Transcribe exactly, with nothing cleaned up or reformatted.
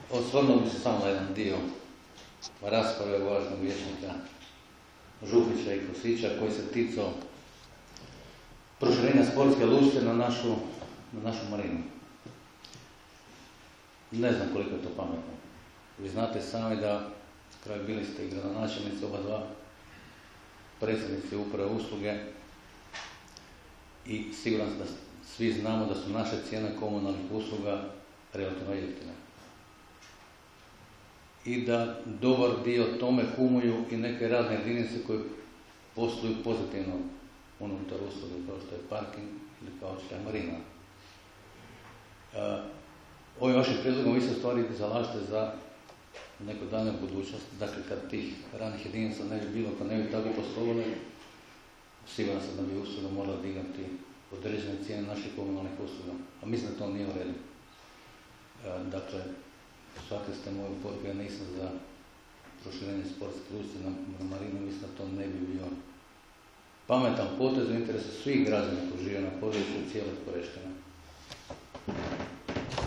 osvrnuo bi se samo na jedan dio rasprave važnog vijećnika Župića i Kosića koji se ticao proširenja sportske lučke na našu, na našu marinu. Ne znam koliko je to pametno. Vi znate sami da kraj bili ste i gradonačelnici, oba dva predsjednici uprave usluge i siguran sam da svi znamo da su naše cijene komunalnih usluga relativno jeftine. I da dobar dio tome kumuju i neke radne jedinice koje posluju pozitivno unutar usluge, kao što je parking ili kao što je marina. Uh, ovim vašim prijedlogom vi se u stvari zalažete za neku danu budućnost. Dakle, kad tih radnih jedinica ne bi bilo, kad ne bi tako poslovale, siguran sam da bi usluga morala dignuti određene cijene naših komunalnih usluga. A mislim da to nije u redu. Uh, dakle, shvatili ste moju poruku, ja nisam za proširenje sportske lučke na marinu, mislim da to ne bi bio pametan potez u interesu svih građana koji žive na području cijelog Poreštine.